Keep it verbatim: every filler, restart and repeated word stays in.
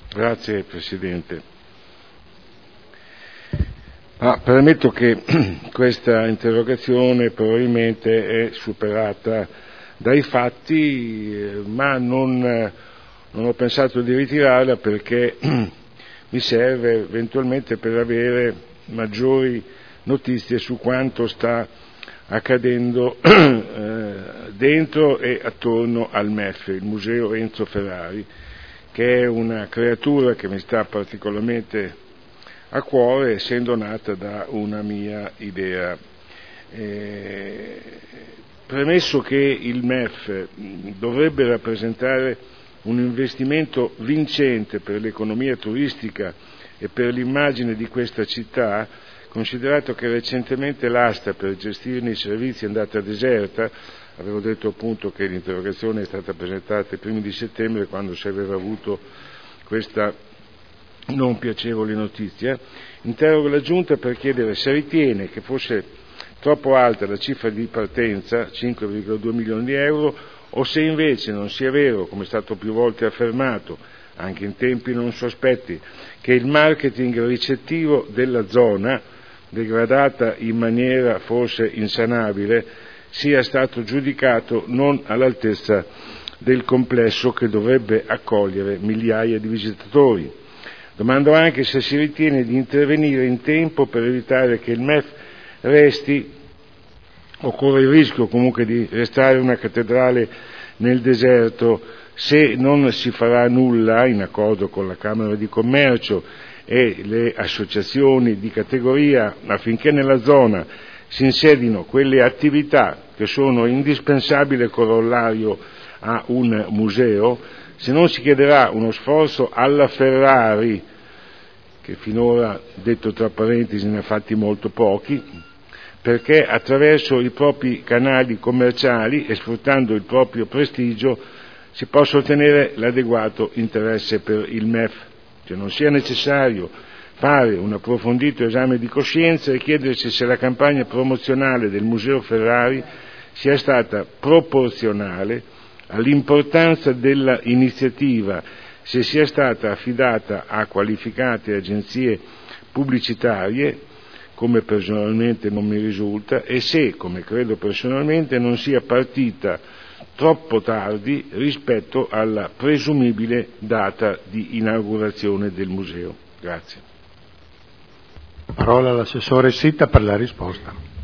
Grazie Presidente. Ah, premetto che questa interrogazione probabilmente è superata dai fatti, ma non, non ho pensato di ritirarla perché mi serve eventualmente per avere maggiori notizie su quanto sta accadendo eh, dentro e attorno al M E F, il Museo Enzo Ferrari, che è una creatura che mi sta particolarmente a cuore, essendo nata da una mia idea. Eh, premesso che il M E F dovrebbe rappresentare un investimento vincente per l'economia turistica e per l'immagine di questa città, considerato che recentemente l'asta per gestirne i servizi è andata deserta, avevo detto appunto che l'interrogazione è stata presentata i primi di settembre, quando si aveva avuto questa non piacevole notizia, interrogo la Giunta per chiedere se ritiene che fosse troppo alta la cifra di partenza, cinque virgola due milioni di euro, o se invece non sia vero, come è stato più volte affermato, anche in tempi non sospetti, che il marketing ricettivo della zona, degradata in maniera forse insanabile, sia stato giudicato non all'altezza del complesso che dovrebbe accogliere migliaia di visitatori. Domando anche se si ritiene di intervenire in tempo per evitare che il M E F resti, o corre il rischio comunque di restare una cattedrale nel deserto, se non si farà nulla in accordo con la Camera di Commercio e le associazioni di categoria affinché nella zona si insedino quelle attività che sono indispensabile corollario a un museo, se non si chiederà uno sforzo alla Ferrari, che finora, detto tra parentesi, ne ha fatti molto pochi, perché attraverso i propri canali commerciali e sfruttando il proprio prestigio si possa ottenere l'adeguato interesse per il M E F, cioè non sia necessario fare un approfondito esame di coscienza e chiedersi se la campagna promozionale del Museo Ferrari sia stata proporzionale all'importanza della iniziativa, se sia stata affidata a qualificate agenzie pubblicitarie, come personalmente non mi risulta, e se, come credo personalmente, non sia partita troppo tardi rispetto alla presumibile data di inaugurazione del museo. Grazie. Parola all'assessore Sitta per la risposta.